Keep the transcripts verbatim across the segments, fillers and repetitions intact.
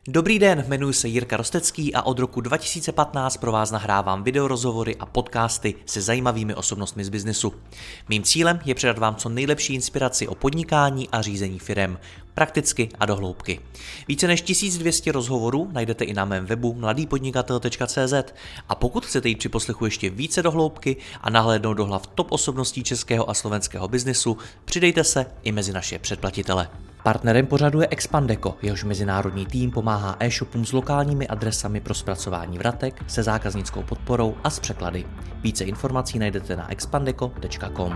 Dobrý den, jmenuji se Jirka Rostecký a od roku dva tisíce patnáct pro vás nahrávám videorozhovory a podcasty se zajímavými osobnostmi z biznesu. Mým cílem je předat vám co nejlepší inspiraci o podnikání a řízení firem, prakticky a do hloubky. Více než tisíc dvě stě rozhovorů najdete i na mém webu mladý podnikatel tečka cé zet a pokud chcete jít při poslechu ještě více do hloubky a nahlédnout do hlav top osobností českého a slovenského biznesu, přidejte se i mezi naše předplatitele. Partnerem pořadu je Expandeco, jehož mezinárodní tým pomáhá e-shopům s lokálními adresami pro zpracování vratek, se zákaznickou podporou a s překlady. Více informací najdete na expandeco tečka com.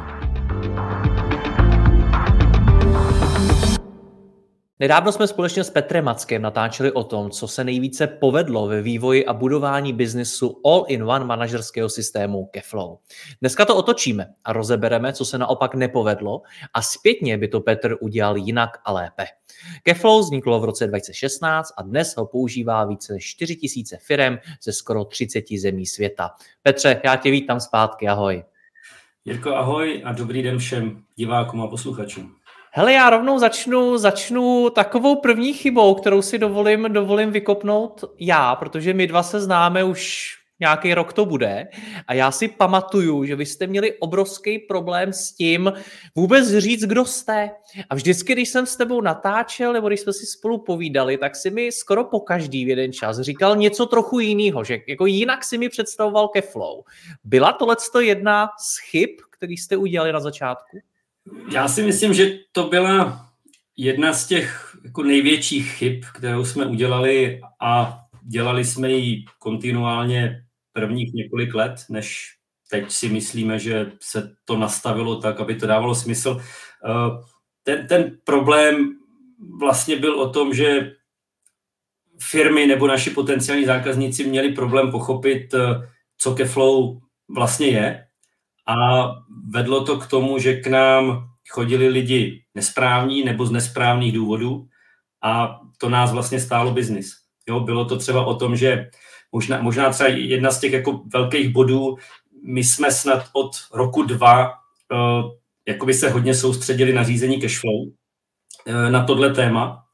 Nedávno jsme společně s Petrem Mackem natáčeli o tom, co se nejvíce povedlo ve vývoji a budování biznesu all-in-one manažerského systému Cashflow. Dneska to otočíme a rozebereme, co se naopak nepovedlo a zpětně by to Petr udělal jinak a lépe. Cashflow vzniklo v roce dva tisíce šestnáct a dnes ho používá více než čtyři tisíce firem ze skoro třiceti zemí světa. Petře, já tě vítám zpátky, ahoj. Jirko, ahoj a dobrý den všem divákům a posluchačům. Hele, já rovnou začnu, začnu takovou první chybou, kterou si dovolím, dovolím vykopnout já, protože my dva se známe už nějaký rok to bude a já si pamatuju, že vy jste měli obrovský problém s tím vůbec říct, kdo jste. A vždycky, když jsem s tebou natáčel, nebo když jsme si spolu povídali, tak si mi skoro po každý v jeden čas říkal něco trochu jiného, že jako jinak si mi představoval Cashflow. Byla tohleto jedna z chyb, který jste udělali na začátku? Já si myslím, že to byla jedna z těch jako největších chyb, kterou jsme udělali a dělali jsme ji kontinuálně prvních několik let, než teď si myslíme, že se to nastavilo tak, aby to dávalo smysl. Ten, ten problém vlastně byl o tom, že firmy nebo naši potenciální zákazníci měli problém pochopit, co Cashflow vlastně je. A vedlo to k tomu, že k nám chodili lidi nesprávní nebo z nesprávných důvodů a to nás vlastně stálo biznis. Jo, bylo to třeba o tom, že možná, možná třeba jedna z těch jako velkých bodů, my jsme snad od roku dva uh, jakoby se hodně soustředili na řízení cashflow, uh, na tohle téma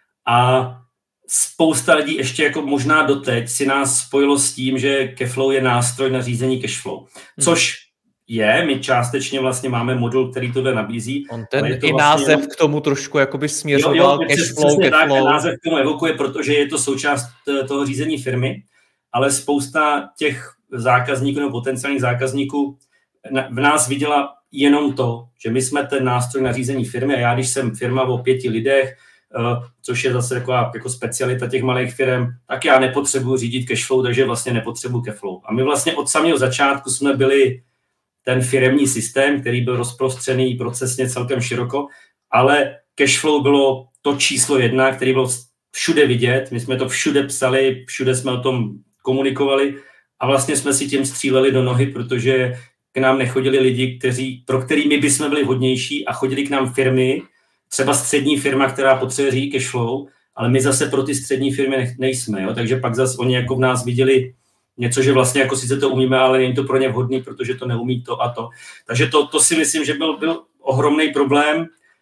a spousta lidí ještě jako možná doteď si nás spojilo s tím, že Cashflow je nástroj na řízení cashflow, což je, my částečně vlastně máme modul, který tohle nabízí. On ten i vlastně název jenom k tomu trošku jakoby směřoval, jo, jo, Cashflow, Cashflow. Název k tomu evokuje, protože je to součást toho řízení firmy, ale spousta těch zákazníků nebo potenciálních zákazníků v nás viděla jenom to, že my jsme ten nástroj na řízení firmy a já, když jsem firma o pěti lidech, což je zase taková jako specialita těch malých firm, tak já nepotřebuji řídit cashflow, takže vlastně nepotřebuji cashflow. A my vlastně od samého začátku jsme byli ten firemní systém, který byl rozprostřený procesně celkem široko, ale cashflow bylo to číslo jedna, který bylo všude vidět, my jsme to všude psali, všude jsme o tom komunikovali a vlastně jsme si tím stříleli do nohy, protože k nám nechodili lidi, kteří, pro který my bychom byli vhodnější a chodili k nám firmy, třeba střední firma, která potřebuje řídit cashflow, ale my zase pro ty střední firmy nejsme, jo? Takže pak zase oni jako v nás viděli něco, že vlastně jako sice to umíme, ale není to pro ně vhodný, protože to neumí to a to. Takže to, to si myslím, že byl, byl ohromný problém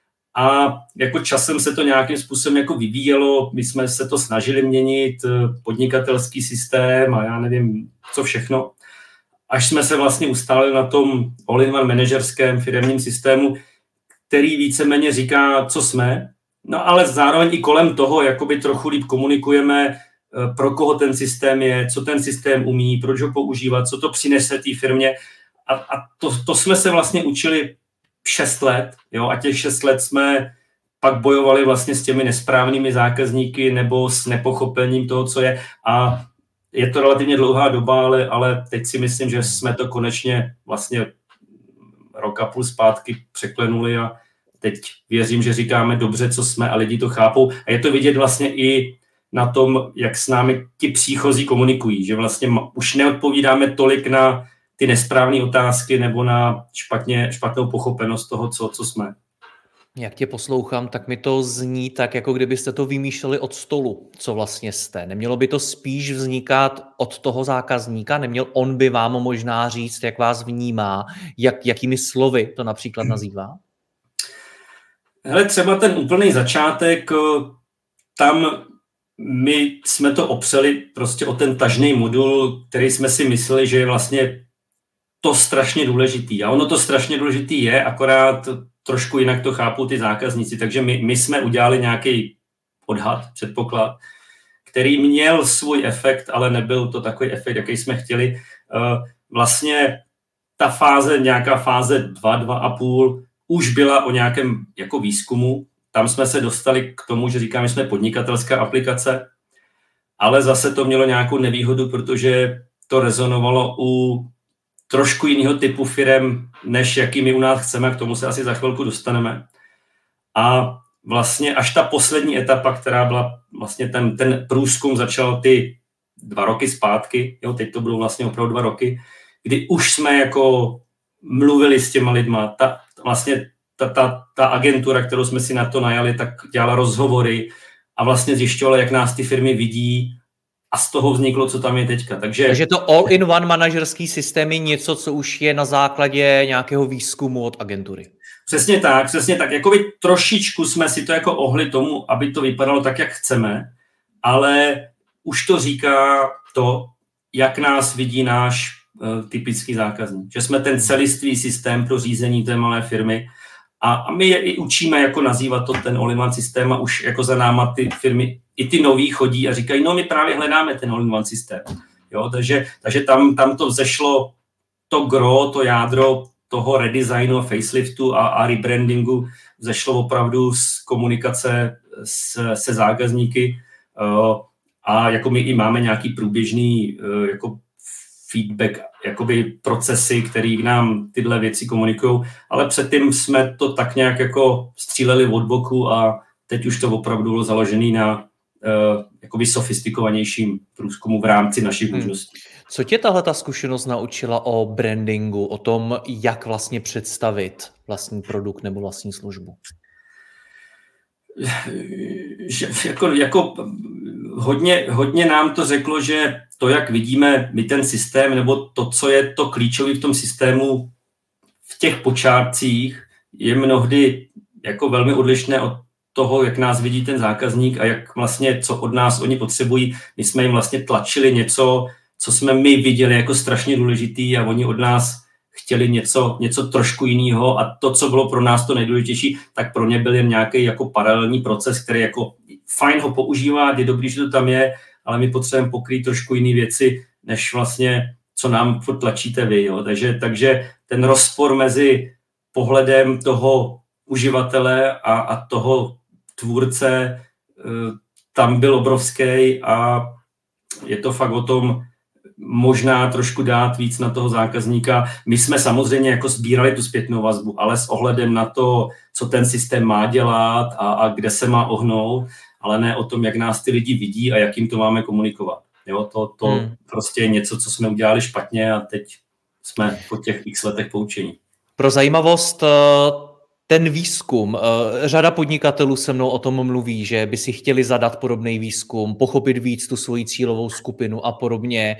a jako časem se to nějakým způsobem jako vyvíjelo. My jsme se to snažili měnit, podnikatelský systém a já nevím, co všechno. Až jsme se vlastně ustáli na tom all-in-one manažerském firemním systému, který víceméně říká, co jsme, no ale zároveň i kolem toho jakoby trochu líp komunikujeme, pro koho ten systém je, co ten systém umí, proč ho používat, co to přinese té firmě. A, a to, to jsme se vlastně učili šest let, jo, a těch šest let jsme pak bojovali vlastně s těmi nesprávnými zákazníky nebo s nepochopením toho, co je. A je to relativně dlouhá doba, ale, ale teď si myslím, že jsme to konečně vlastně rok a půl zpátky překlenuli a teď věřím, že říkáme dobře, co jsme a lidi to chápou. A je to vidět vlastně i na tom, jak s námi ti příchozí komunikují, že vlastně už neodpovídáme tolik na ty nesprávné otázky nebo na špatně, špatnou pochopenost toho, co, co jsme. Jak tě poslouchám, tak mi to zní tak, jako kdybyste to vymýšleli od stolu, co vlastně jste. Nemělo by to spíš vznikat od toho zákazníka? Neměl on by vám možná říct, jak vás vnímá, jak, jakými slovy to například nazývá? Hele, třeba ten úplný začátek, tam my jsme to opřeli prostě o ten tažný modul, který jsme si mysleli, že je vlastně to strašně důležitý. A ono to strašně důležitý je, akorát trošku jinak to chápou ty zákazníci. Takže my, my jsme udělali nějaký odhad, předpoklad, který měl svůj efekt, ale nebyl to takový efekt, jaký jsme chtěli. Vlastně ta fáze, nějaká fáze dva, dva a půl, už byla o nějakém jako výzkumu. Tam jsme se dostali k tomu, že říkáme, že jsme podnikatelská aplikace, ale zase to mělo nějakou nevýhodu, protože to rezonovalo u trošku jiného typu firem, než jakými u nás chceme, k tomu se asi za chvilku dostaneme. A vlastně až ta poslední etapa, která byla vlastně ten, ten průzkum začal ty dva roky zpátky, jo, teď to budou vlastně opravdu dva roky, kdy už jsme jako mluvili s těma lidma, ta, vlastně ta, ta, ta agentura, kterou jsme si na to najali, tak dělala rozhovory a vlastně zjišťovala, jak nás ty firmy vidí a z toho vzniklo, co tam je teďka. Takže, Takže to all-in-one manažerský systém je něco, co už je na základě nějakého výzkumu od agentury. Přesně tak, přesně tak. Jakoby trošičku jsme si to jako ohli tomu, aby to vypadalo tak, jak chceme, ale už to říká to, jak nás vidí náš uh, typický zákazník. Že jsme ten celistvý systém pro řízení té malé firmy a, a my je i učíme jako nazývat to ten all-in-one systém a už jako za náma ty firmy, i ty noví chodí a říkají, no my právě hledáme ten all-in-one systém. Jo, takže takže tam, tam to vzešlo to gro, to jádro toho redesignu, faceliftu a, a rebrandingu vzešlo opravdu z komunikace s, se zákazníky uh, a jako my i máme nějaký průběžný uh, jako feedback, jakoby procesy, které nám tyhle věci komunikují, ale předtím jsme to tak nějak jako stříleli od boku a teď už to opravdu bylo založené na uh, jakoby sofistikovanějším průzkumu v rámci našich možností. Hmm. Co tě tahle ta zkušenost naučila o brandingu, o tom, jak vlastně představit vlastní produkt nebo vlastní službu? Že, jako, jako hodně, hodně nám to řeklo, že to, jak vidíme my ten systém, nebo to, co je to klíčové v tom systému v těch počátcích, je mnohdy jako velmi odlišné od toho, jak nás vidí ten zákazník a jak vlastně, co od nás oni potřebují. My jsme jim vlastně tlačili něco, co jsme my viděli jako strašně důležitý a oni od nás chtěli něco, něco trošku jiného a to, co bylo pro nás to nejdůležitější, tak pro ně byl jen nějaký jako paralelní proces, který jako fajn ho používá, je dobrý, že to tam je, ale my potřebujeme pokrýt trošku jiné věci, než vlastně, co nám tlačíte vy. Jo. Takže, takže ten rozpor mezi pohledem toho uživatele a, a toho tvůrce tam byl obrovský a je to fakt o tom, možná trošku dát víc na toho zákazníka. My jsme samozřejmě jako sbírali tu zpětnou vazbu, ale s ohledem na to, co ten systém má dělat a, a kde se má ohnout, ale ne o tom, jak nás ty lidi vidí a jak jim to máme komunikovat. Jo, to, to hmm. prostě je něco, co jsme udělali špatně a teď jsme po těch x letech poučení. Pro zajímavost, ten výzkum, řada podnikatelů se mnou o tom mluví, že by si chtěli zadat podobný výzkum, pochopit víc tu svoji cílovou skupinu a podobně.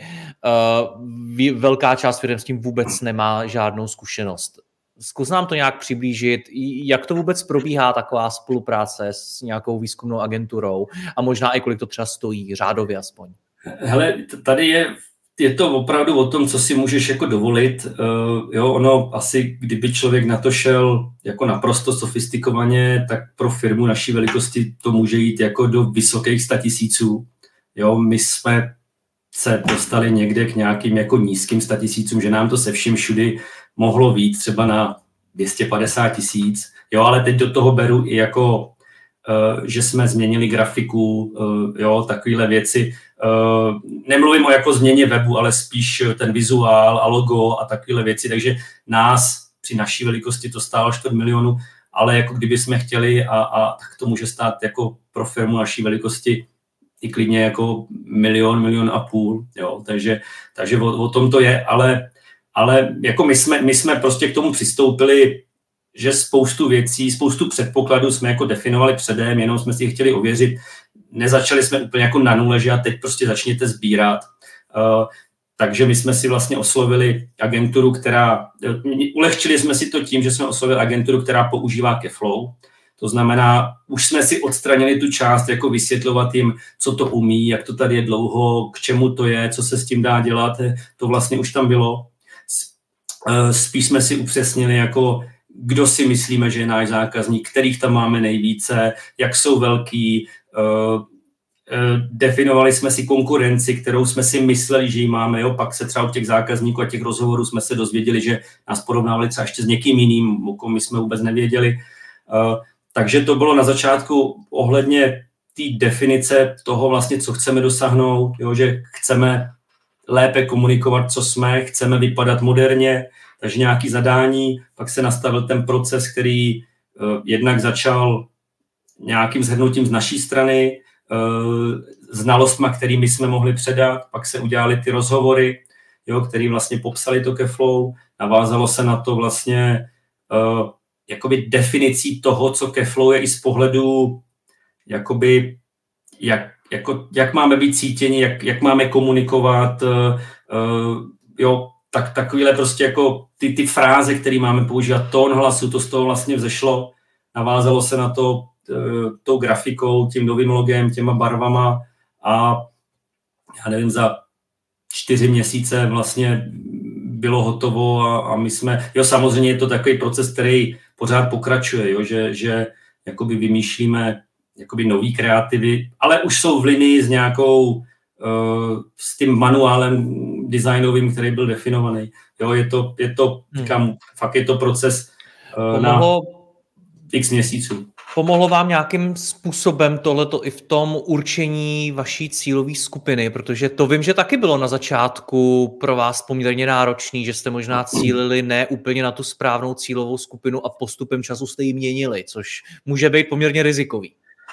Velká část firem s tím vůbec nemá žádnou zkušenost. Zkus nám to nějak přiblížit, jak to vůbec probíhá taková spolupráce s nějakou výzkumnou agenturou a možná i kolik to třeba stojí, řádově aspoň. Hele, tady je Je to opravdu o tom, co si můžeš jako dovolit. Uh, jo, ono asi, kdyby člověk na to šel jako naprosto sofistikovaně, tak pro firmu naší velikosti to může jít jako do vysokých statisíců. Jo, my jsme se dostali někde k nějakým jako nízkým statisícům, že nám to se vším všudy mohlo být třeba na dvě stě padesát tisíc. Jo, ale teď do toho beru i jako Uh, že jsme změnili grafiku, uh, jo, takovéhle věci. Uh, nemluvím o jako změně webu, ale spíš ten vizuál a logo a takovéhle věci, takže nás při naší velikosti to stálo čtvrt milionu, ale jako kdyby jsme chtěli a, a tak to může stát jako pro firmu naší velikosti i klidně jako milion, milion a půl, jo, takže, takže o, o tom to je, ale, ale jako my jsme, my jsme prostě k tomu přistoupili, že spoustu věcí, spoustu předpokladů jsme jako definovali předem, jenom jsme si je chtěli ověřit. Nezačali jsme úplně jako na nule, že a teď prostě začněte sbírat. Uh, takže my jsme si vlastně oslovili agenturu, která, ulehčili jsme si to tím, že jsme oslovili agenturu, která používá Keflow, To znamená, už jsme si odstranili tu část, jako vysvětlovat jim, co to umí, jak to tady je dlouho, k čemu to je, co se s tím dá dělat, to vlastně už tam bylo. Spíš jsme si upřesnili, jako kdo si myslíme, že je náš zákazník, kterých tam máme nejvíce, jak jsou velký. Definovali jsme si konkurenci, kterou jsme si mysleli, že ji máme. Jo? Pak se třeba od těch zákazníků a těch rozhovorů jsme se dozvěděli, že nás porovnávali třeba ještě s někým jiným, o kom my jsme vůbec nevěděli. Takže to bylo na začátku ohledně té definice toho vlastně, co chceme dosáhnout, jo? Že chceme lépe komunikovat, co jsme, chceme vypadat moderně, takže nějaké zadání, pak se nastavil ten proces, který uh, jednak začal nějakým shrnutím z naší strany, uh, znalostma, kterými jsme mohli předat, pak se udělaly ty rozhovory, jo, který vlastně popsali to Keflow, navázalo se na to vlastně uh, jakoby definicí toho, co Keflow je i z pohledu jakoby jak Jako, jak máme být cítěni, jak, jak máme komunikovat, uh, uh, jo, tak takovýhle prostě jako ty, ty fráze, které máme používat, tón hlasu, to z toho vlastně vzešlo, navázalo se na to uh, tou grafikou, tím novým logem, těma barvama a já nevím, za čtyři měsíce vlastně bylo hotovo a, a my jsme, jo, samozřejmě je to takový proces, který pořád pokračuje, jo, že, že jakoby vymýšlíme jakoby nový kreativy, ale už jsou v linii s nějakou, uh, s tím manuálem designovým, který byl definovaný. Jo, je to, je to, říkám, hmm. fakt je to proces uh, Pomohlo, na x měsíců. Pomohlo vám nějakým způsobem tohleto i v tom určení vaší cílové skupiny, protože to vím, že taky bylo na začátku pro vás poměrně náročný, že jste možná cílili ne úplně na tu správnou cílovou skupinu a postupem času jste ji měnili, což může být poměrně rizikový.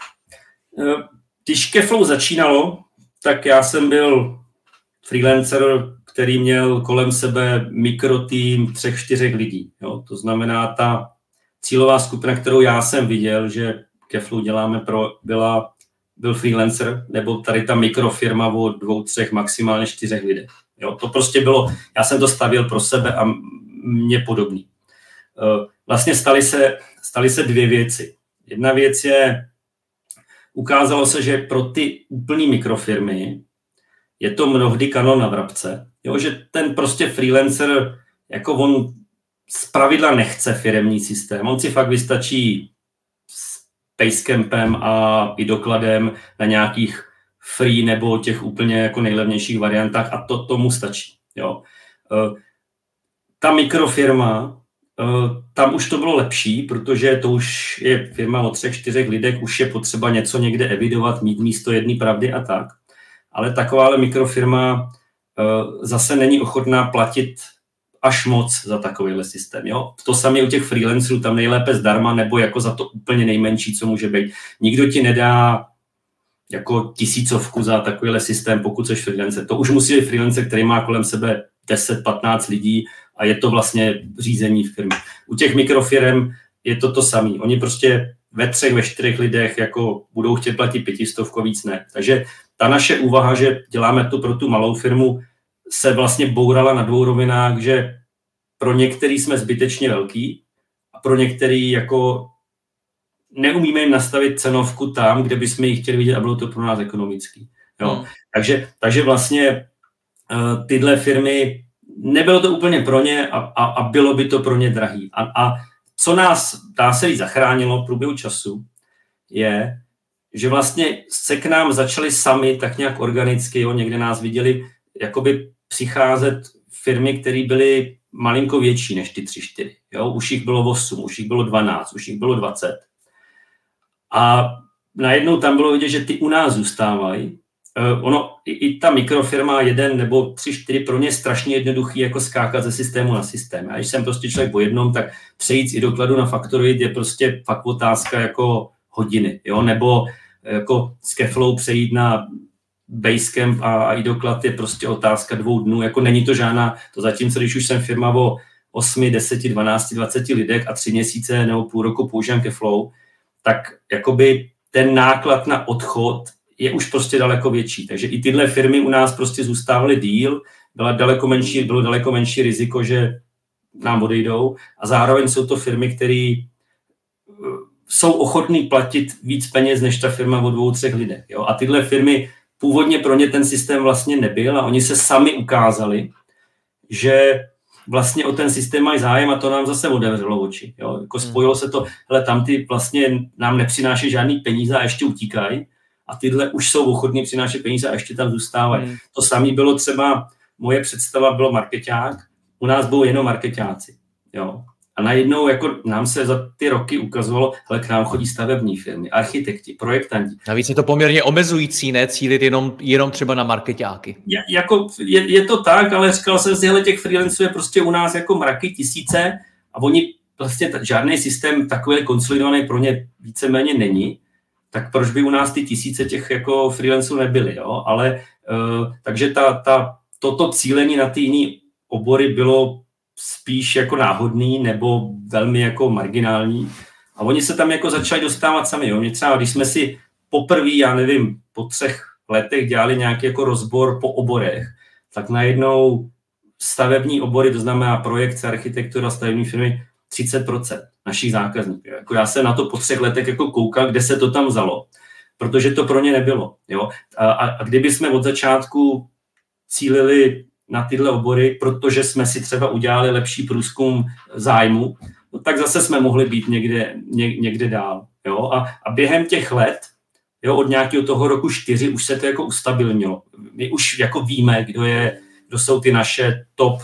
Když Keflow začínalo, tak já jsem byl freelancer, který měl kolem sebe mikrotým třech, čtyřech lidí. Jo? To znamená, ta cílová skupina, kterou já jsem viděl, že Keflow děláme pro, byla, byl freelancer, nebo tady ta mikrofirma o dvou, třech, maximálně čtyřech lidech. Jo? To prostě bylo, já jsem to stavěl pro sebe a mě podobný. Vlastně staly se, staly se dvě věci. Jedna věc je, ukázalo se, že pro ty úplný mikrofirmy je to mnohdy kanon na vrabce. Jo, že ten prostě freelancer, jako on zpravidla nechce firemní systém. On si fakt vystačí s Basecampem a i dokladem na nějakých free nebo těch úplně jako nejlevnějších variantách a to tomu stačí. Jo. Ta mikrofirma, tam už to bylo lepší, protože to už je firma o třech, čtyřech lidech, už je potřeba něco někde evidovat, mít místo jedné pravdy a tak. Ale takováhle mikrofirma zase není ochotná platit až moc za takovýhle systém. Jo? To samé u těch freelancerů, tam nejlépe zdarma nebo jako za to úplně nejmenší, co může být. Nikdo ti nedá jako tisícovku za takovýhle systém, pokud jsi freelancer. To už musí být freelancer, který má kolem sebe deset patnáct lidí a je to vlastně řízení v firmě. U těch mikrofirem je to to samé. Oni prostě ve třech, ve čtyřech lidech jako budou chtět platit pětistovku, víc ne. Takže ta naše úvaha, že děláme to pro tu malou firmu, se vlastně bourala na dvou rovinách, že pro některý jsme zbytečně velký a pro některý jako neumíme jim nastavit cenovku tam, kde bychom ji chtěli vidět a bylo to pro nás ekonomický. Jo. Hmm. Takže, takže vlastně uh, tyhle firmy, nebylo to úplně pro ně a, a, a bylo by to pro ně drahý. A, a co nás, dá se říct, zachránilo v průběhu času, je, že vlastně se k nám začaly sami tak nějak organicky, jo, někde nás viděli, jakoby přicházet firmy, které byly malinko větší než ty tři, čtyři. Jo? Už jich bylo osm, už jich bylo dvanáct, už jich bylo dvacet. A najednou tam bylo vidět, že ty u nás zůstávají. Uh, ono, i, i ta mikrofirma jeden nebo tři, čtyři, pro ně je strašně jednoduchý jako skákat ze systému na systém. A když jsem prostě člověk o jednom, tak přejít z dokladu na Factorid je prostě fakt otázka jako hodiny. Jo? Nebo jako z Keflow přejít na Basecamp a, a i doklad je prostě otázka dvou dnů. Jako není to žádná, to zatímco, když už jsem firma o osmi, deseti, dvanácti, dvaceti lidech a tři měsíce nebo půl roku používám Keflow, tak jakoby ten náklad na odchod je už prostě daleko větší. Takže i tyhle firmy u nás prostě zůstávaly díl, byla daleko menší, bylo daleko menší riziko, že nám odejdou a zároveň jsou to firmy, které jsou ochotní platit víc peněz než ta firma o dvou, třech lidech. Jo? A tyhle firmy, původně pro ně ten systém vlastně nebyl a oni se sami ukázali, že vlastně o ten systém mají zájem a to nám zase otevřelo oči. Jo? Jako spojilo se to, hele, tam ty vlastně nám nepřináší žádný peníze a ještě utíkají a tyhle už jsou ochotní přinášet peníze a ještě tam zůstávají. Hmm. To samé bylo třeba, moje představa bylo markeťák, u nás bylo jenom markeťáci. Jo? A najednou jako nám se za ty roky ukazovalo, hele, k nám chodí stavební firmy, architekti, projektanti. Navíc je to poměrně omezující, ne? Cílit jenom, jenom třeba na markeťáky. Je, jako, je, je to tak, ale říkal jsem si, hele, těch freelanců je prostě u nás jako mraky, tisíce a oni vlastně t- žádný systém takový konsolidovaný pro ně víceméně není, tak proč by u nás ty tisíce těch jako freelanců nebyly, jo? Ale uh, takže ta, ta, toto cílení na ty jiný obory bylo spíš jako náhodný nebo velmi jako marginální. A oni se tam jako začali dostávat sami. Jo. Mě třeba, když jsme si poprvé, já nevím, po třech letech dělali nějaký jako rozbor po oborech, tak najednou stavební obory, to znamená projekce, architektura, stavební firmy, třicet procent našich zákazníků. Jako já jsem na to po třech letech jako koukal, kde se to tam vzalo, protože to pro ně nebylo. Jo. A, a, a kdyby jsme od začátku cílili na tyhle obory, protože jsme si třeba udělali lepší průzkum zájmu, no tak zase jsme mohli být někde, ně, někde dál. Jo? A, a během těch let, jo, od nějakého toho roku čtyři, už se to jako ustabilnilo. My už jako víme, kdo, je, kdo jsou ty naše top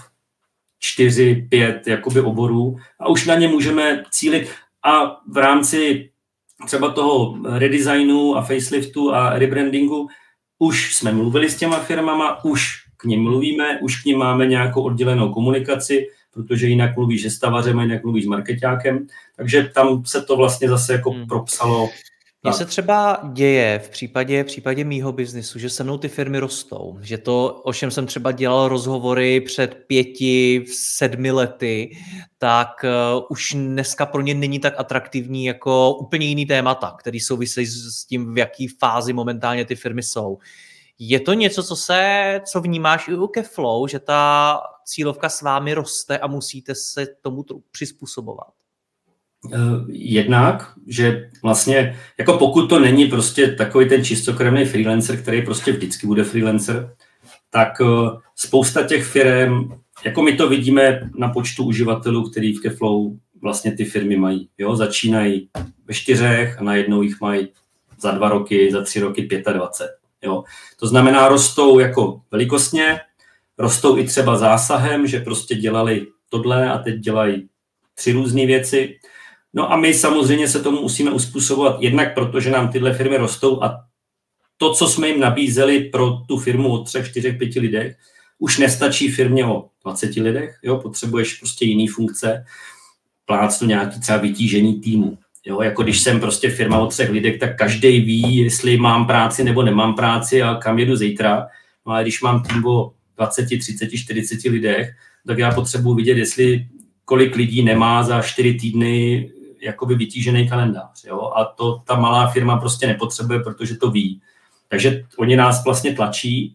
čtyři, pět jakoby oborů a už na ně můžeme cílit. A v rámci třeba toho redesignu a faceliftu a rebrandingu už jsme mluvili s těma firmama, už k nim mluvíme, už k ním máme nějakou oddělenou komunikaci, protože jinak mluvíš se stavařem, jinak mluvíš s markeťákem, takže tam se to vlastně zase jako hmm. propsalo. Mně se třeba děje v případě, v případě mýho biznisu, že se mnou ty firmy rostou, že to, o čem jsem třeba dělal rozhovory před pěti, sedmi lety, tak uh, už dneska pro ně není tak atraktivní jako úplně jiný témata, který souvisí s tím, v jaký fázi momentálně ty firmy jsou. Je to něco, co se, co vnímáš i u Keflow, že ta cílovka s vámi roste a musíte se tomu přizpůsobovat? Jednak, že vlastně, jako pokud to není prostě takový ten čistokrevný freelancer, který prostě vždycky bude freelancer, tak spousta těch firm, jako my to vidíme na počtu uživatelů, který v Keflow vlastně ty firmy mají. Jo? Začínají ve čtyřech a najednou jich mají za dva roky, za tři roky dvacet pět. Jo. To znamená, rostou jako velikostně, rostou i třeba zásahem, že prostě dělali tohle a teď dělají tři různé věci. No a my samozřejmě se tomu musíme uspůsobovat jednak proto, že nám tyhle firmy rostou a to, co jsme jim nabízeli pro tu firmu o třech, čtyřech, pěti lidech, už nestačí firmě o dvaceti lidech, jo, potřebuješ prostě jiný funkce, plácnu nějaký třeba vytížený týmu. Jo, jako když jsem prostě firma o třech lidech, tak každý ví, jestli mám práci nebo nemám práci a kam jedu zítra. No a když mám tým o dvacet, třicet, čtyřicet lidech, tak já potřebuji vidět, jestli kolik lidí nemá za čtyři týdny jakoby vytížený kalendář. Jo? A to ta malá firma prostě nepotřebuje, protože to ví. Takže oni nás vlastně tlačí.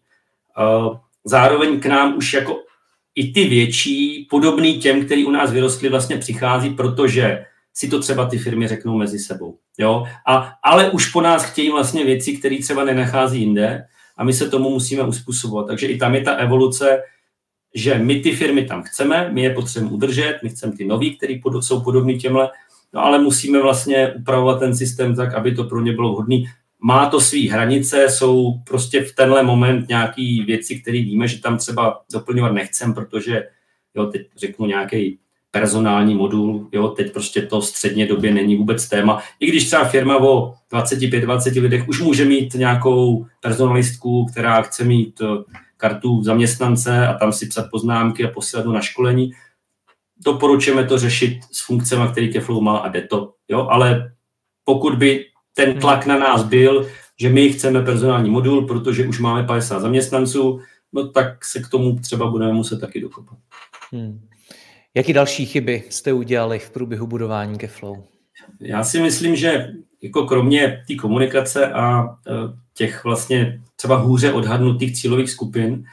Zároveň k nám už jako i ty větší, podobný těm, který u nás vyrostli, vlastně přichází, protože si to třeba ty firmy řeknou mezi sebou. Jo? A, ale už po nás chtějí vlastně věci, které třeba nenachází jinde a my se tomu musíme uspůsobovat. Takže i tam je ta evoluce, že my ty firmy tam chceme, my je potřebujeme udržet, my chceme ty nový, který pod, jsou podobný těmhle, no ale musíme vlastně upravovat ten systém tak, aby to pro ně bylo vhodný. Má to svý hranice, jsou prostě v tenhle moment nějaký věci, které víme, že tam třeba doplňovat nechcem, protože jo, teď řeknu nějaký personální modul, jo, teď prostě to v středně době není vůbec téma. I když třeba firma o dvacet pět dvacet lidech už může mít nějakou personalistku, která chce mít kartu zaměstnance a tam si psat poznámky a posílat na školení, doporučujeme to řešit s funkcemi, který Keflow má a jde to. Jo? Ale pokud by ten tlak na nás byl, že my chceme personální modul, protože už máme padesát zaměstnanců, no tak se k tomu třeba budeme muset taky dokopat. Hmm. Jaký další chyby jste udělali v průběhu budování Keflow? Já si myslím, že jako kromě té komunikace a těch vlastně třeba hůře odhadnutých cílových skupin,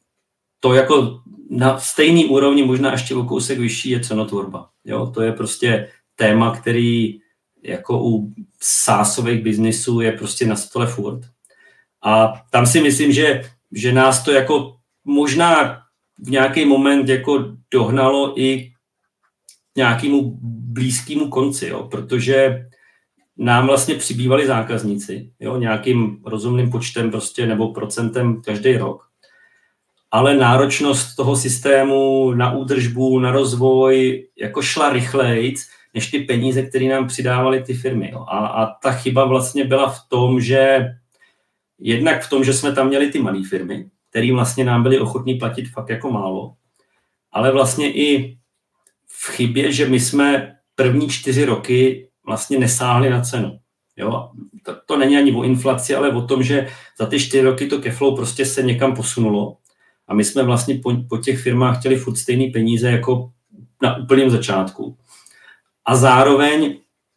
to jako na stejný úrovni, možná ještě o kousek vyšší, je cenotvorba. Jo? To je prostě téma, který jako u sásových biznisů je prostě na stole furt. A tam si myslím, že, že nás to jako možná v nějaký moment jako dohnalo i k nějakému blízkému konci, jo, protože nám vlastně přibývali zákazníci, jo, nějakým rozumným počtem prostě nebo procentem každý rok. Ale náročnost toho systému na údržbu, na rozvoj jako šla rychlejc, než ty peníze, které nám přidávaly ty firmy. Jo. A, a ta chyba vlastně byla v tom, že jednak v tom, že jsme tam měli ty malé firmy, které vlastně nám byly ochotní platit fakt jako málo, ale vlastně i v chybě, že my jsme první čtyři roky vlastně nesáhli na cenu. Jo? To, to není ani o inflaci, ale o tom, že za ty čtyři roky to cashflow prostě se někam posunulo a my jsme vlastně po, po těch firmách chtěli furt stejný peníze jako na úplném začátku. A zároveň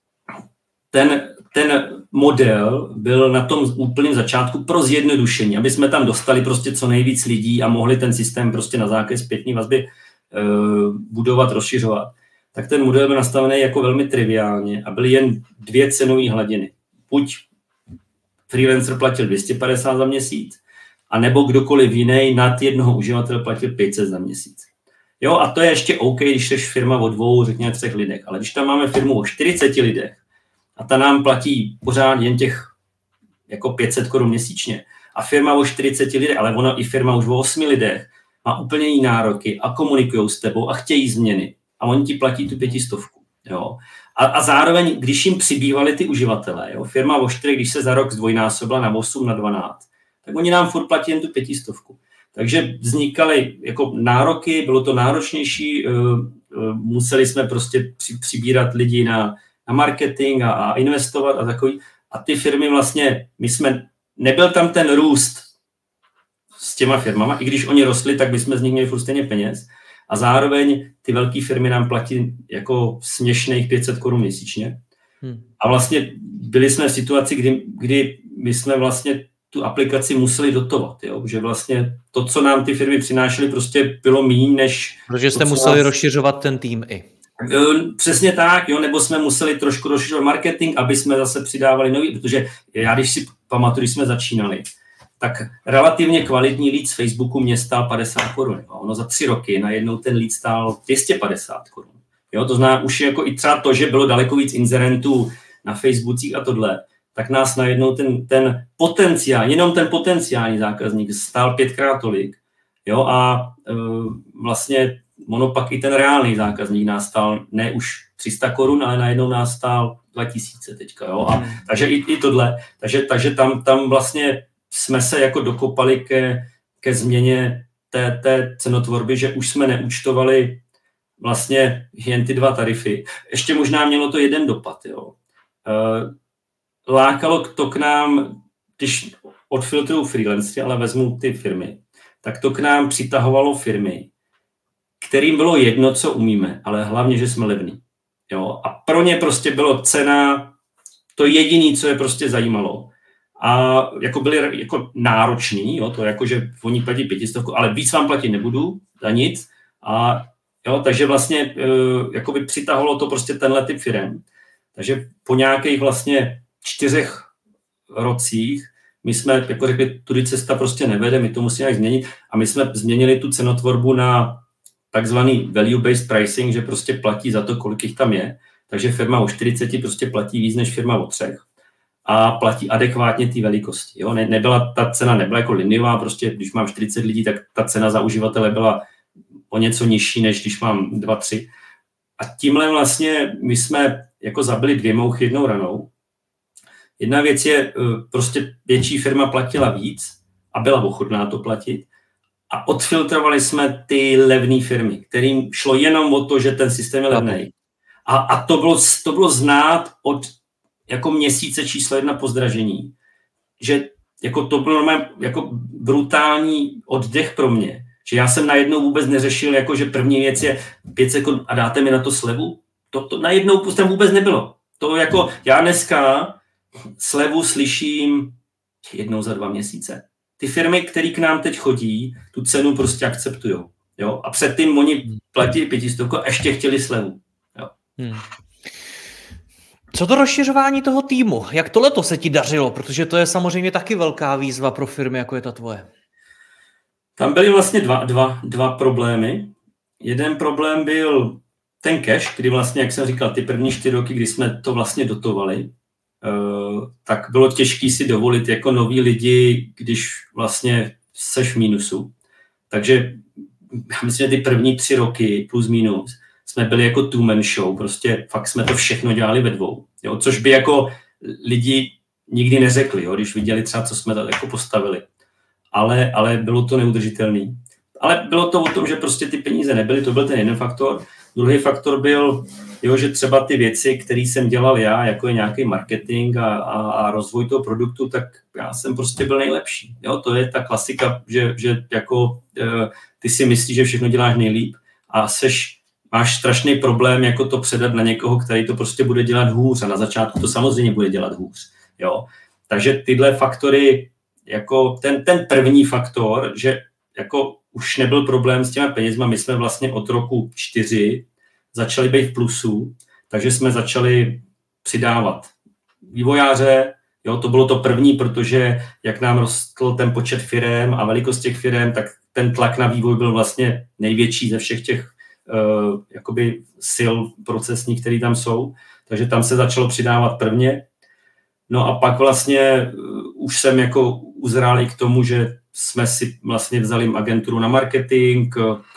ten, ten model byl na tom úplném začátku pro zjednodušení, aby jsme tam dostali prostě co nejvíc lidí a mohli ten systém prostě na základě zpětné vazby uh, budovat, rozšiřovat. Tak ten model byl nastavený jako velmi triviálně a byly jen dvě cenové hladiny. Buď freelancer platil dvě stě padesát za měsíc, anebo kdokoliv jiný nad jednoho uživatele platil pět set za měsíc. Jo, a to je ještě OK, když jsi firma o dvou, řekněme třech lidech, ale když tam máme firmu o čtyřiceti lidech a ta nám platí pořád jen těch jako pět set korun měsíčně a firma o čtyřiceti lidech, ale ona i firma už o osmi lidech má úplně jiný nároky a komunikují s tebou a chtějí změny a oni ti platí tu pětistovku. Jo. A, a zároveň, když jim přibývali ty uživatelé, jo, firma o čtyři, když se za rok zdvojnásobila na osm, na dvanáct, tak oni nám furt platí jen tu pětistovku. Takže vznikaly jako nároky, bylo to náročnější, uh, uh, museli jsme prostě při, přibírat lidi na, na marketing a, a investovat a takový. A ty firmy vlastně, my jsme, nebyl tam ten růst s těma firmama, i když oni rostli, tak bychom z nich měli furt stejně peněz. A zároveň ty velké firmy nám platí jako směšných pět set korun měsíčně. Hmm. A vlastně byli jsme v situaci, kdy, kdy my jsme vlastně tu aplikaci museli dotovat, jo? Že vlastně to, co nám ty firmy přinášely, prostě bylo méně, než... Protože jste to, museli nás... rozšiřovat ten tým i. Přesně tak, jo? Nebo jsme museli trošku rozšiřovat marketing, aby jsme zase přidávali nový, protože já, když si pamatuju, když jsme začínali, tak relativně kvalitní lead z Facebooku mě stál padesát korun. Jo? Ono za tři roky najednou ten lead stál dvě stě padesát korun. Jo? To znamená už jako i třeba to, že bylo daleko víc inzerentů na Facebookích a tohle, tak nás najednou ten, ten potenciál, jenom ten potenciální zákazník stál pětkrát tolik. Jo? A e, vlastně ono pak i ten reálný zákazník nás stál ne už tři sta korun, ale najednou nás stál dva tisíce teďka. Jo? A, takže i, i tohle. Takže, takže tam, tam vlastně jsme se jako dokopali ke, ke změně té, té cenotvorby, že už jsme neúčtovali vlastně jen ty dva tarify. Ještě možná mělo to jeden dopad. Jo. E, lákalo to k nám, když odfiltruju freelancery, ale vezmu ty firmy, tak to k nám přitahovalo firmy, kterým bylo jedno, co umíme, ale hlavně, že jsme levní. Jo. A pro ně prostě bylo cena to jediné, co je prostě zajímalo. A jako byli jako nároční, jo, to jako, že oni platí pětistovku, ale víc vám platit nebudu za nic. A jo, takže vlastně uh, jako by přitahovalo to prostě tenhle typ firem. Takže po nějakých vlastně čtyřech rocích my jsme jako řekli, tudy cesta prostě nevede, my to musíme nějak změnit. A my jsme změnili tu cenotvorbu na takzvaný value-based pricing, že prostě platí za to, kolik jich tam je. Takže firma o čtyřiceti prostě platí víc než firma o třech. A platí adekvátně ty velikosti. Jo? Ne, nebyla, ta cena nebyla jako liniová, prostě když mám čtyřicet lidí, tak ta cena za uživatele byla o něco nižší, než když mám dva, tři. A tímhle vlastně my jsme jako zabili dvě mouchy jednou ranou. Jedna věc je, prostě větší firma platila víc a byla ochotná to platit. A odfiltrovali jsme ty levné firmy, kterým šlo jenom o to, že ten systém je levný. A, a to, bylo, to bylo znát od jako měsíce číslo jedna po zdražení, že jako to byl normálně jako brutální oddech pro mě, že já jsem najednou vůbec neřešil, jako že první věc je pět sekund a dáte mi na to slevu. To, to najednou tam vůbec nebylo. To jako já dneska slevu slyším jednou za dva měsíce. Ty firmy, které k nám teď chodí, tu cenu prostě akceptujou. Jo? A předtím oni platí pětistovku a ještě chtěli slevu. Jo. Hmm. Co to rozšiřování toho týmu? Jak to letos se ti dařilo? Protože to je samozřejmě taky velká výzva pro firmy, jako je ta tvoje. Tam byly vlastně dva, dva, dva problémy. Jeden problém byl ten cash, kdy vlastně, jak jsem říkal, ty první čtyři roky, kdy jsme to vlastně dotovali, tak bylo těžké si dovolit jako noví lidi, když vlastně seš v mínusu. Takže myslím, že ty první tři roky plus minus jsme byli jako two-man show, prostě fakt jsme to všechno dělali ve dvou, jo? Což by jako lidi nikdy neřekli, jo? Když viděli třeba, co jsme tady jako postavili. Ale, ale bylo to neudržitelný. Ale bylo to o tom, že prostě ty peníze nebyly, to byl ten jeden faktor. Druhý faktor byl, jo, že třeba ty věci, které jsem dělal já, jako je nějaký marketing a, a, a rozvoj toho produktu, tak já jsem prostě byl nejlepší. Jo? To je ta klasika, že, že jako e, ty si myslíš, že všechno děláš nejlíp a seš, máš strašný problém jako to předat na někoho, který to prostě bude dělat hůř a na začátku to samozřejmě bude dělat hůř. Jo? Takže tyhle faktory, jako ten, ten první faktor, že jako už nebyl problém s těma penězma, my jsme vlastně od roku čtyři začali být v plusu, takže jsme začali přidávat vývojáře, jo, to bylo to první, protože jak nám rostl ten počet firem a velikost těch firem, tak ten tlak na vývoj byl vlastně největší ze všech těch uh, jakoby sil procesních, které tam jsou, takže tam se začalo přidávat prvně. No a pak vlastně uh, už jsem jako uzrál i k tomu, že jsme si vlastně vzali agenturu na marketing,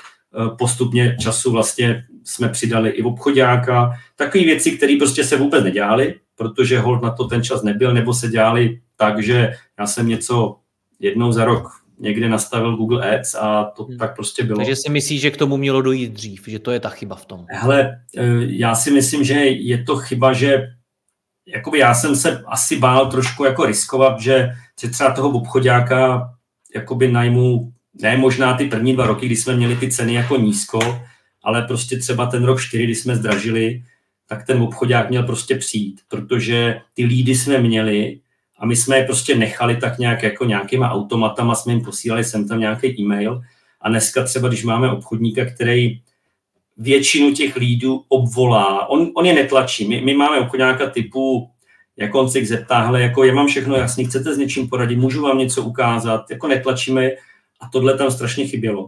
postupně času vlastně jsme přidali i obchoďáka, takové věci, které prostě se vůbec nedělaly, protože hold na to ten čas nebyl, nebo se dělali tak, že já jsem něco jednou za rok někde nastavil Google Ads a to hmm. tak prostě bylo. Takže si myslíš, že k tomu mělo dojít dřív, že to je ta chyba v tom? Hele, já si myslím, že je to chyba, že jakoby já jsem se asi bál trošku jako riskovat, že třeba toho obchoďáka jakoby najmu, ne možná ty první dva roky, kdy jsme měli ty ceny jako nízko, ale prostě třeba ten rok čtyři, kdy jsme zdražili, tak ten obchodák měl prostě přijít, protože ty lídy jsme měli a my jsme je prostě nechali tak nějak jako nějakýma automatama, jsme jim posílali sem tam nějaký e-mail a dneska třeba, když máme obchodníka, který většinu těch lídů obvolá, on, on je netlačí, my, my máme obchodňáka typu, jako on se zeptá, hele, jako já mám všechno jasný, chcete s něčím poradit, můžu vám něco ukázat, jako netlačíme a tohle tam strašně chybělo.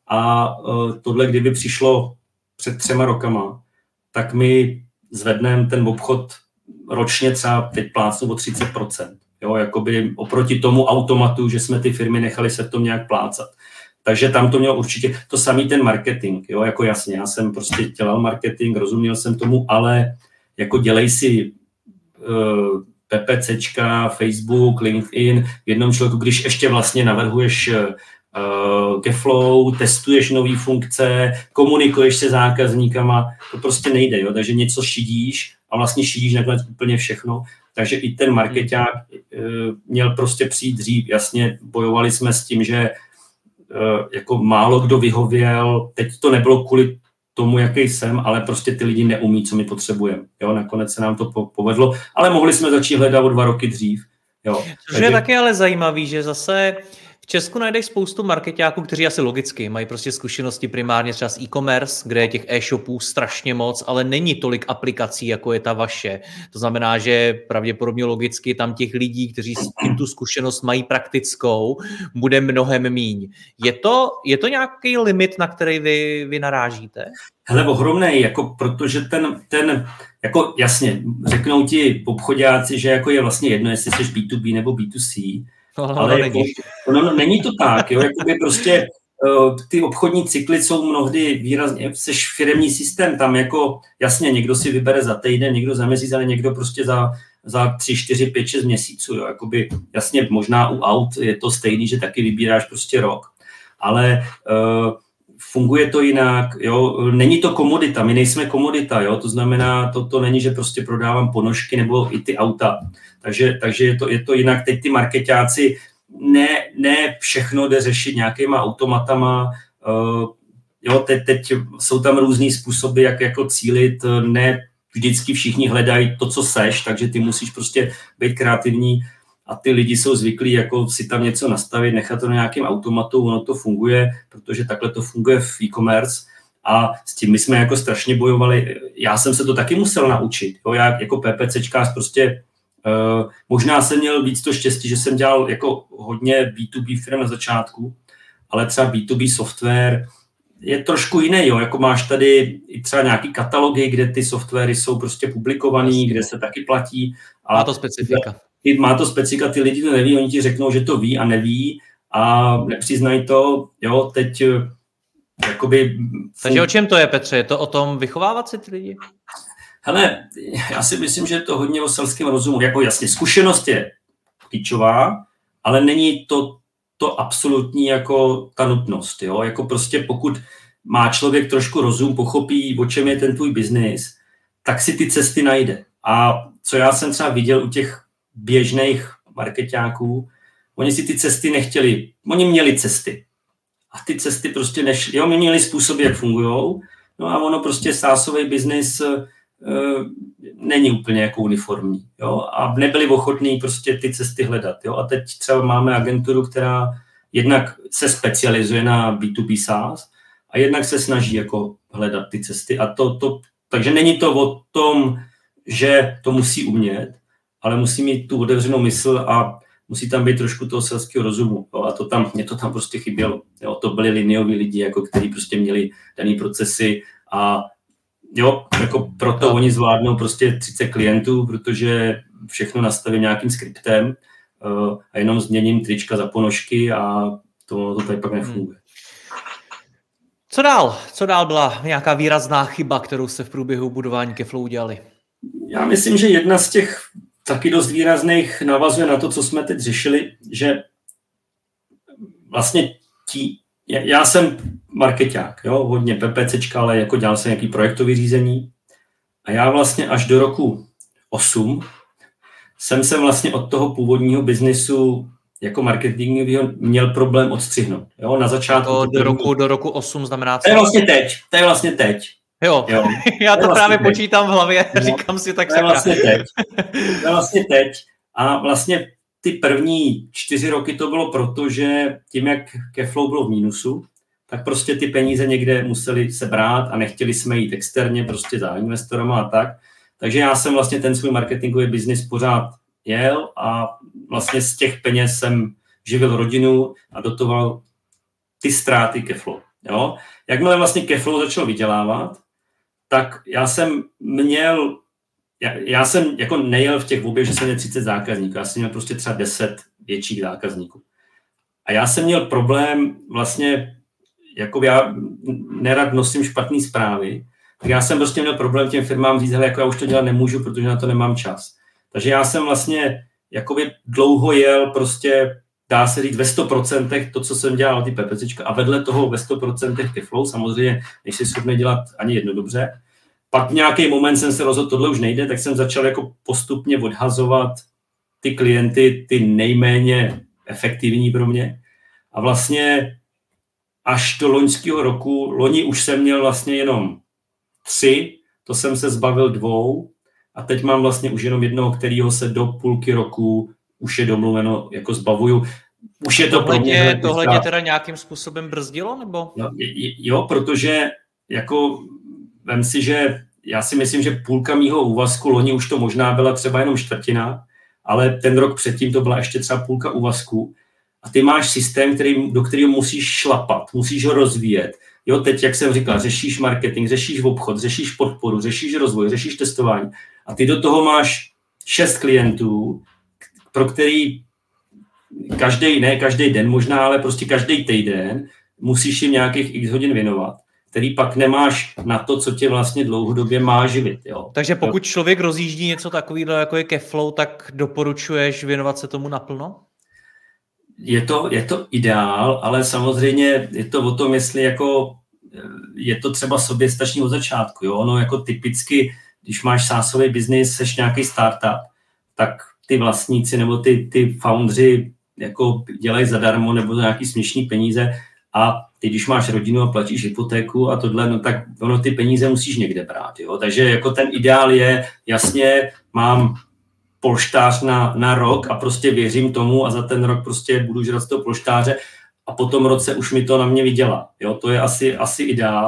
A uh, tohle, kdyby přišlo před třema rokama, tak my zvedneme ten obchod ročně třeba teď plácnu o třicet procent. Jo, jakoby oproti tomu automatu, že jsme ty firmy nechali se v tom nějak plácat. Takže tam to mělo určitě to samý ten marketing. Jo, jako jasně, já jsem prostě dělal marketing, rozuměl jsem tomu, ale jako dělej si uh, PPCčka, Facebook, LinkedIn v jednom člověku, když ještě vlastně navrhuješ uh, Keflow, testuješ nové funkce, komunikuješ se zákazníkama, to prostě nejde, jo? Takže něco šidíš a vlastně šidíš nakonec úplně všechno. Takže i ten markeťák uh, měl prostě přijít dřív. Jasně, bojovali jsme s tím, že uh, jako málo kdo vyhověl, teď to nebylo kvůli tomu, jaký jsem, ale prostě ty lidi neumí, co my potřebujeme. Jo, nakonec se nám to povedlo, ale mohli jsme začít hledat o dva roky dřív. Jo. Což takže je taky ale zajímavý, že zase v Česku najdeš spoustu markeťáků, kteří asi logicky mají prostě zkušenosti primárně třeba z e-commerce, kde je těch e-shopů strašně moc, ale není tolik aplikací, jako je ta vaše. To znamená, že pravděpodobně logicky tam těch lidí, kteří s tím tu zkušenost mají praktickou, bude mnohem míň. Je to, je to nějaký limit, na který vy, vy narážíte? Hele, ohromnej, jako protože ten, ten, jako jasně, řeknou ti obchodáci, že jako je vlastně jedno, jestli jsi bé dvě bé nebo bé dvě cé, no, no, ale no, jako, no, no, není to tak, jo, jakoby prostě uh, ty obchodní cykly jsou mnohdy výrazně, seš firemní systém, tam jako jasně někdo si vybere za týden, někdo za měsíc, ale někdo prostě za, za tři, čtyři, pět, šest měsíců, jo, jakoby jasně možná u aut je to stejný, že taky vybíráš prostě rok, ale uh, funguje to jinak, jo, není to komodita, my nejsme komodita, jo, to znamená, to, to není, že prostě prodávám ponožky nebo i ty auta, takže, takže je, to, je to jinak, teď ty markeťáci, ne, ne všechno jde řešit nějakýma automatama, uh, jo, teď, teď jsou tam různý způsoby, jak jako cílit, ne vždycky všichni hledají to, co seš, takže ty musíš prostě být kreativní, a ty lidi jsou zvyklí jako si tam něco nastavit, nechat to na nějakém automatu, ono to funguje, protože takhle to funguje v e-commerce a s tím my jsme jako strašně bojovali. Já jsem se to taky musel naučit. Jo? Já jako PPCčkář prostě uh, možná jsem měl víc to štěstí, že jsem dělal jako hodně bé dvě bé firm na začátku, ale třeba bé dvě bé software je trošku jiný, jo? Jako máš tady i třeba nějaký katalogy, kde ty softwary jsou prostě publikovaný, kde se taky platí. A má to specifika. Ty, má to specifika, ty lidi to neví, oni ti řeknou, že to ví a neví a nepřiznají to, jo, teď jakoby... Takže o čem to je, Petře? Je to o tom vychovávat si ty lidi? Hele, já si myslím, že je to hodně o selském rozumu. Jako jasně, zkušenost je klíčová, ale není to to absolutní jako ta nutnost, jo? Jako prostě pokud má člověk trošku rozum, pochopí, o čem je ten tvůj biznis, tak si ty cesty najde. A co já jsem třeba viděl u těch běžných marketáků, oni si ty cesty nechtěli, oni měli cesty. A ty cesty prostě nešly. Jo, oni měli způsoby, jak fungujou, no a ono prostě sásový biznis e, není úplně jako uniformní. Jo? A nebyli ochotní prostě ty cesty hledat. Jo? A teď třeba máme agenturu, která jednak se specializuje na bé dvě bé SaaS a jednak se snaží jako hledat ty cesty. A to, to, takže není to o tom, že to musí umět, ale musí mít tu otevřenou mysl a musí tam být trošku toho selského rozumu. Jo? A to tam, mě to tam prostě chybělo. Jo? To byli linioví lidi, jako, kteří prostě měli daný procesy a jo, jako proto no. Oni zvládnou prostě třicet klientů, protože všechno nastaví nějakým skriptem uh, a jenom změním trička za ponožky a to, to tady pak nefunguje. Co dál? Co dál byla nějaká výrazná chyba, kterou jste v průběhu budování Keflow udělali? Já myslím, že jedna z těch taky dost výrazných navazuje na to, co jsme teď řešili, že vlastně tí, já jsem markeťák, jo, hodně PPCčka, ale jako dělal jsem nějaký projektový řízení a já vlastně až do roku osm jsem se vlastně od toho původního biznisu jako marketingového měl problém odstřihnout. Jo, na začátku... To do, roku, do roku osm znamená co? To je vlastně teď, to je vlastně teď. Jo, jo. Já to, to právě teď. Počítám v hlavě, no, říkám si tak to je vlastně teď. To je vlastně teď. A vlastně ty první čtyři roky to bylo proto, že tím, jak Keflow bylo v mínusu, tak prostě ty peníze někde museli se brát a nechtěli jsme jít externě prostě za investorama a tak. Takže já jsem vlastně ten svůj marketingový biznis pořád jel a vlastně z těch peněz jsem živil rodinu a dotoval ty ztráty Keflow. Jo? Jakmile vlastně Keflow začal vydělávat, tak já jsem měl Já, já jsem jako nejel v těch oběch, že jsem měl třicet zákazníků, já jsem měl prostě třeba deset větších zákazníků. A já jsem měl problém vlastně, jako já nerad nosím špatný zprávy, tak já jsem prostě měl problém těm firmám říct, hele, jako já už to dělat nemůžu, protože na to nemám čas. Takže já jsem vlastně jakoby dlouho jel prostě, dá se říct, ve sto procent to, co jsem dělal, ty PPCčka, a vedle toho ve sto procent Keflow, samozřejmě, než si schopný dělat ani jedno dobře. Pak v nějaký moment jsem se rozhodl, tohle už nejde, tak jsem začal jako postupně odhazovat ty klienty, ty nejméně efektivní pro mě. A vlastně až do loňského roku, loni už jsem měl vlastně jenom tři, to jsem se zbavil dvou a teď mám vlastně už jenom jednoho, kterýho se do půlky roku už je domluveno, jako zbavuju. Už je to tohle pro mě... Tohle tě teda nějakým způsobem brzdilo, nebo? No, jo, protože jako... Vem si, že já si myslím, že půlka mýho úvazku, loni už to možná byla třeba jenom čtvrtina, ale ten rok předtím to byla ještě třeba půlka úvazku. A ty máš systém, který, do kterého musíš šlapat, musíš ho rozvíjet. Jo, teď, jak jsem říkal, řešíš marketing, řešíš obchod, řešíš podporu, řešíš rozvoj, řešíš testování. A ty do toho máš šest klientů, pro který každý, ne každý den možná, ale prostě každý týden musíš jim nějakých x hodin věnovat, který pak nemáš na to, co tě vlastně dlouhodobě má živit. Jo. Takže pokud člověk rozjíždí něco takového, jako je Keflow, tak doporučuješ věnovat se tomu naplno? Je to, je to ideál, ale samozřejmě je to o tom, jestli jako je to třeba soběstačný od začátku. Jo? Ono jako typicky, když máš sásový biznis, seš nějaký startup, tak ty vlastníci nebo ty, ty foundři jako dělají zadarmo nebo za nějaký směšný peníze a ty, když máš rodinu a platíš hypotéku a tohle, no tak ono ty peníze musíš někde brát. Jo? Takže jako ten ideál je, jasně, mám polštář na, na rok a prostě věřím tomu a za ten rok prostě budu žrat z toho polštáře a po tom roce už mi to na mě vydělá. Jo? To je asi, asi ideál.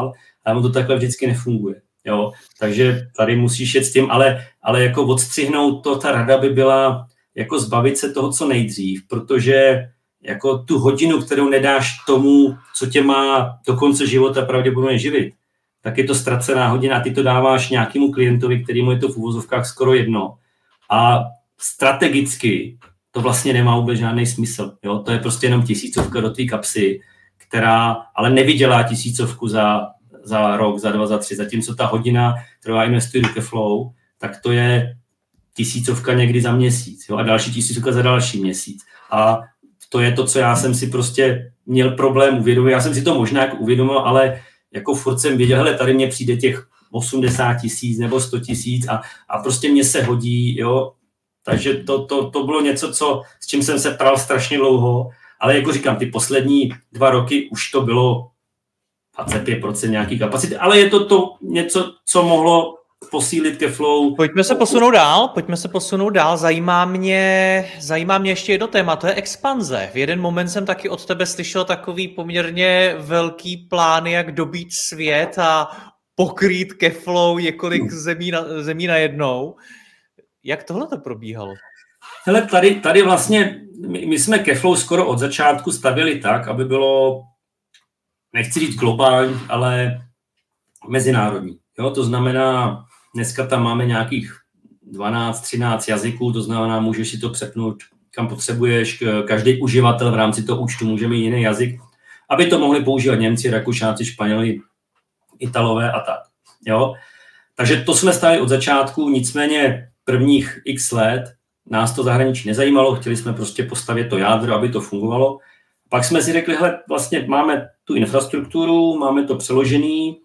ale to takhle vždycky nefunguje. Jo? Takže tady musíš jet s tím, ale, ale jako odstřihnout to, ta rada by byla jako zbavit se toho co nejdřív, protože jako tu hodinu, kterou nedáš tomu, co tě má do konce života pravděpodobně živit, tak je to ztracená hodina a ty to dáváš nějakému klientovi, kterýmu je to v uvozovkách skoro jedno. A strategicky to vlastně nemá vůbec žádný smysl. Jo? To je prostě jenom tisícovka do té kapsy, která ale nevydělá tisícovku za, za rok, za dva, za tři. Zatímco ta hodina, kterou já investuji do Cashflow, tak to je tisícovka někdy za měsíc. Jo? A další tisícovka za další měsíc. A to je to, co já jsem si prostě měl problém uvědomit. Já jsem si to možná jako uvědomil, ale jako furt jsem věděl, hele, tady mě přijde těch osmdesát tisíc nebo sto tisíc a, a prostě mě se hodí, jo. Takže to, to, to bylo něco, co, s čím jsem se pral strašně dlouho, ale jako říkám, ty poslední dva roky už to bylo dvacet pět procent nějaký kapacity, ale je to, to něco, co mohlo posílit Cashflow. Pojďme se posunout dál, pojďme se posunout dál. Zajímá mě, zajímá mě ještě jedno téma, to je expanze. V jeden moment jsem taky od tebe slyšel takový poměrně velký plán, jak dobít svět a pokrýt Cashflow několik zemí, na, zemí najednou. Jak tohle to probíhalo? Hele, tady, tady vlastně, my, my jsme Cashflow skoro od začátku stavěli tak, aby bylo, nechci říct globální, ale mezinárodní. Jo, to znamená, dneska tam máme nějakých dvanáct třináct jazyků, to znamená, můžeš si to přepnout, kam potřebuješ, každý uživatel v rámci toho účtu může mít jiný jazyk, aby to mohli používat Němci, Rakušáci, Španěli, Italové a tak. Jo? Takže to jsme stavili od začátku, nicméně prvních x let nás to zahraničí nezajímalo, chtěli jsme prostě postavit to jádro, aby to fungovalo. Pak jsme si řekli, hele, vlastně máme tu infrastrukturu, máme to přeložený,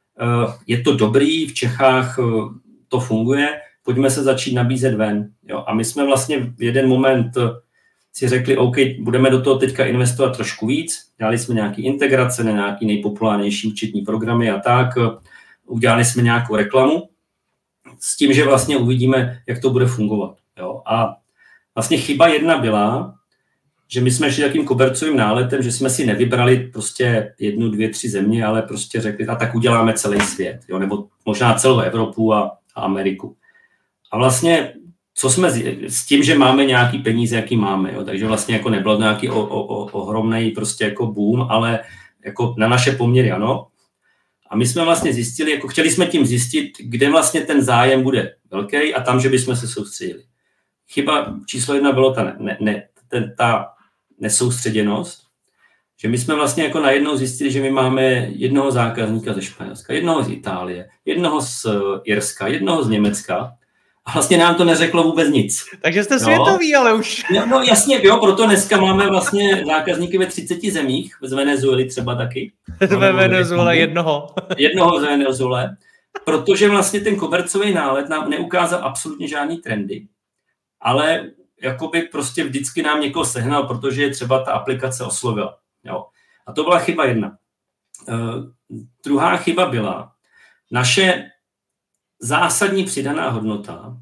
je to dobrý, v Čechách to funguje, pojďme se začít nabízet ven. Jo? A my jsme vlastně v jeden moment si řekli, OK, budeme do toho teďka investovat trošku víc, dělali jsme nějaký integrace na nějaký nejpopulárnější účetní programy a tak, udělali jsme nějakou reklamu s tím, že vlastně uvidíme, jak to bude fungovat. Jo? A vlastně chyba jedna byla, že my jsme šli takým kobercovým náletem, že jsme si nevybrali prostě jednu, dvě, tři země, ale prostě řekli, a tak uděláme celý svět, jo? Nebo možná celou Evropu a, a Ameriku. A vlastně, co jsme s tím, že máme nějaký peníze, jaký máme, jo? Takže vlastně jako nebylo nějaký o, o, o, ohromnej prostě jako boom, ale jako na naše poměry, ano. A my jsme vlastně zjistili, jako chtěli jsme tím zjistit, kde vlastně ten zájem bude velký a tam, že bychom se soustředili. Chyba číslo jedna bylo ta, ne, ne, ten, ta nesoustředěnost, že my jsme vlastně jako najednou zjistili, že my máme jednoho zákazníka ze Španělska, jednoho z Itálie, jednoho z Irska, jednoho z Německa a vlastně nám to neřeklo vůbec nic. Takže jste světoví, no, ale už. No, no jasně, jo, proto dneska máme vlastně zákazníky ve třiceti zemích, z Venezuely třeba taky. Ve Venezuele jednoho. Jednoho z Venezuele, protože vlastně ten kobercový nálet nám neukázal absolutně žádný trendy, ale jakoby prostě vždycky nám někoho sehnal, protože třeba ta aplikace oslovila. Jo. A to byla chyba jedna. Uh, druhá chyba byla, naše zásadní přidaná hodnota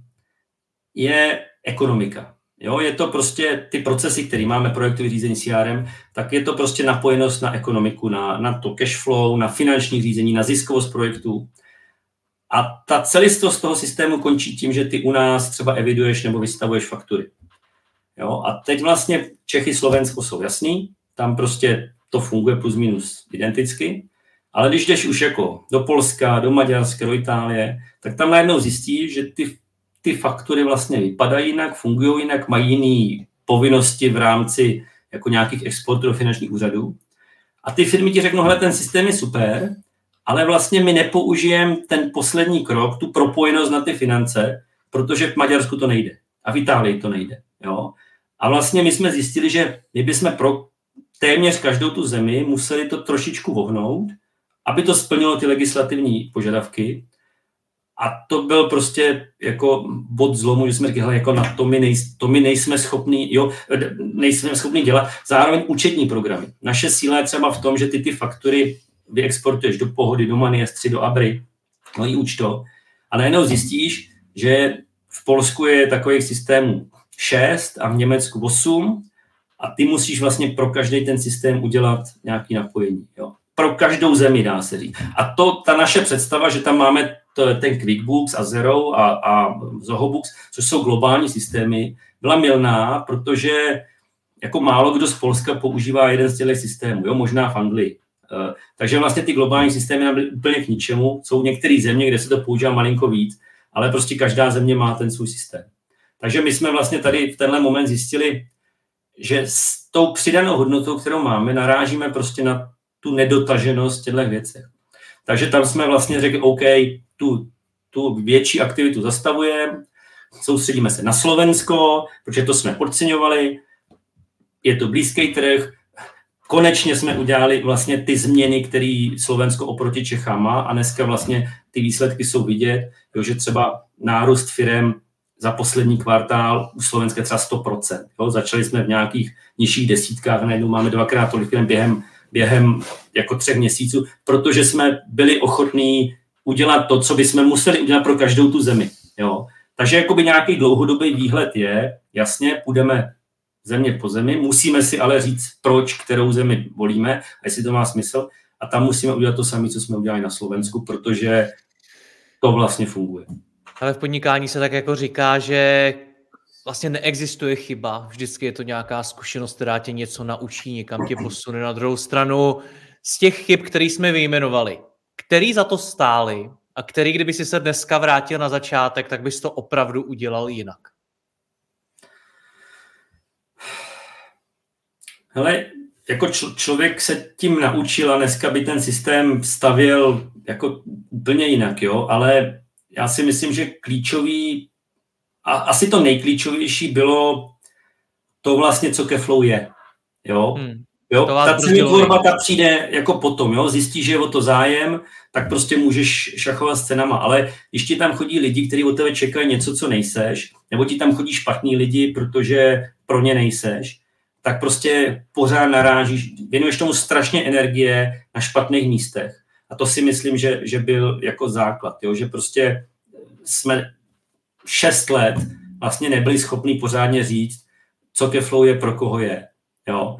je ekonomika. Jo, je to prostě ty procesy, které máme, projektový řízení C R M, tak je to prostě napojenost na ekonomiku, na, na to cash flow, na finanční řízení, na ziskovost projektů. A ta celistvost toho systému končí tím, že ty u nás třeba eviduješ nebo vystavuješ faktury. Jo, a teď vlastně Čechy, Slovensko jsou jasný, tam prostě to funguje plus minus identicky, ale když jdeš už jako do Polska, do Maďarska, do Itálie, tak tam najednou zjistíš, že ty, ty faktury vlastně vypadají jinak, fungují jinak, mají jiné povinnosti v rámci jako nějakých exportů do finančních úřadů. A ty firmy ti řeknou, hele, ten systém je super, ale vlastně my nepoužijeme ten poslední krok, tu propojenost na ty finance, protože v Maďarsku to nejde a v Itálii to nejde. Jo? A vlastně my jsme zjistili, že my bychom pro téměř každou tu zemi museli to trošičku vohnout, aby to splnilo ty legislativní požadavky. A to byl prostě jako bod zlomu, že jsme řekli, jako na to my, nej, to my nejsme schopní, jo, nejsme schopní dělat. Zároveň účetní programy. Naše síla je třeba v tom, že ty ty faktury vyexportuješ do Pohody, do Money S tři, do Abry, no i účto. A najednou zjistíš, že v Polsku je takových systémů šest a v Německu osm a ty musíš vlastně pro každý ten systém udělat nějaké napojení. Jo. pro každou zemi, dá se říct. A to, ta naše představa, že tam máme to, ten QuickBooks a Xero a, a Zohobooks, což jsou globální systémy, byla mylná, protože jako málo kdo z Polska používá jeden z těchto systémů, jo, možná v Anglii. Uh, takže vlastně ty globální systémy nám byly úplně k ničemu. Jsou některé země, kde se to používá malinko víc, ale prostě každá země má ten svůj systém. Takže my jsme vlastně tady v tenhle moment zjistili, že s tou přidanou hodnotou, kterou máme, narážíme prostě na tu nedotaženost těchto věcech. Takže tam jsme vlastně řekli, OK, tu, tu větší aktivitu zastavujeme, soustředíme se na Slovensko, protože to jsme podceňovali, je to blízký trh, konečně jsme udělali vlastně ty změny, které Slovensko oproti Čechám má a dneska vlastně ty výsledky jsou vidět, jo, že třeba nárůst firem za poslední kvartál u Slovenska třeba sto procent. Jo. Začali jsme v nějakých nižších desítkách, najednou máme dvakrát tolik firem během, během jako třech měsíců, protože jsme byli ochotní udělat to, co bychom museli udělat pro každou tu zemi. Jo. Takže jakoby nějaký dlouhodobý výhled je, jasně, půjdeme země po zemi, musíme si ale říct, proč, kterou zemi volíme, a jestli to má smysl, a tam musíme udělat to samé, co jsme udělali na Slovensku, protože to vlastně funguje. Ale v podnikání se tak jako říká, že vlastně neexistuje chyba, vždycky je to nějaká zkušenost, která tě něco naučí, někam tě posune. Na druhou stranu z těch chyb, které jsme vyjmenovali, který za to stáli a který, kdyby si se dneska vrátil na začátek, tak bys to opravdu udělal jinak? Hele, jako č- člověk se tím naučil a dneska by ten systém stavěl jako úplně jinak, jo, ale já si myslím, že klíčový, a asi to nejklíčovější bylo to vlastně, co Keflow je, jo. Hmm. Jo, ta cenotvorba ta přijde jako potom, jo, zjistíš, že je o to zájem, tak prostě můžeš šachovat s cenama, ale když ti tam chodí lidi, kteří od tebe čekají něco, co nejseš, nebo ti tam chodí špatní lidi, protože pro ně nejseš, tak prostě pořád narážíš, věnuješ tomu strašně energie na špatných místech. A to si myslím, že, že byl jako základ, jo? Že prostě jsme šest let vlastně nebyli schopni pořádně říct, co Keflow je, pro koho je. Jo?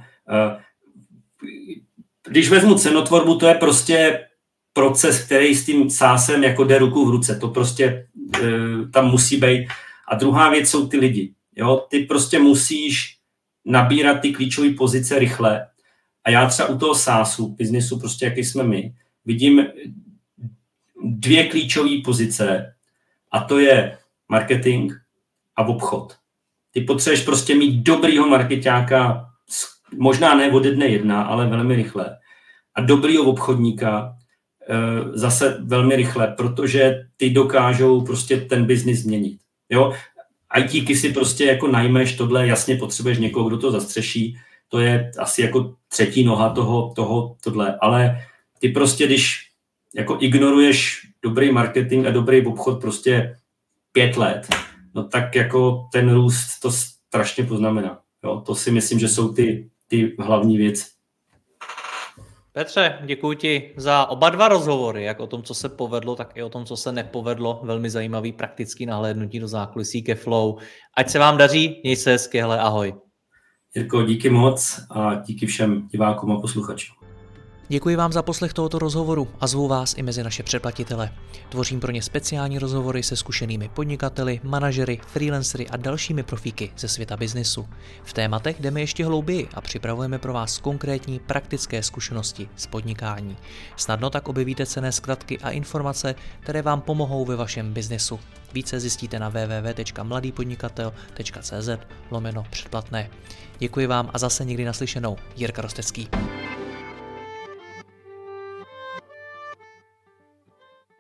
Když vezmu cenotvorbu, to je prostě proces, který s tím sásem jako jde ruku v ruce. To prostě tam musí být. A druhá věc jsou ty lidi. Jo? Ty prostě musíš nabírat ty klíčové pozice rychle. A já třeba u toho sásu, biznisu, prostě jaký jsme my, vidím dvě klíčové pozice a to je marketing a obchod. Ty potřebuješ prostě mít dobrýho marketáka, možná ne ode dne jedna, ale velmi rychle. A dobrýho obchodníka zase velmi rychle, protože ty dokážou prostě ten biznis změnit. Jo? ITky si prostě jako najmeš tohle, jasně potřebuješ někoho, kdo to zastřeší, to je asi jako třetí noha toho, toho tohle, ale ty prostě, když jako ignoruješ dobrý marketing a dobrý obchod prostě pět let, no tak jako ten růst to strašně poznamená. Jo? To si myslím, že jsou ty, ty hlavní věci. Petře, děkuji ti za oba dva rozhovory, jak o tom, co se povedlo, tak i o tom, co se nepovedlo. Velmi zajímavý praktický nahlédnutí do zákulisí Keflow. Ať se vám daří, měj se hezky, hele, ahoj. Jirko, díky moc a díky všem divákům a posluchačům. Děkuji vám za poslech tohoto rozhovoru a zvu vás i mezi naše předplatitele. Tvořím pro ně speciální rozhovory se zkušenými podnikateli, manažery, freelancery a dalšími profíky ze světa biznisu. V tématech jdeme ještě hlouběji a připravujeme pro vás konkrétní praktické zkušenosti z podnikání. Snadno tak objevíte cenné zkratky a informace, které vám pomohou ve vašem biznisu. Více zjistíte na w w w tečka mladý podnikatel tečka c z lomeno předplatné. Děkuji vám a zase někdy naslyšenou. Jirka Rostecký.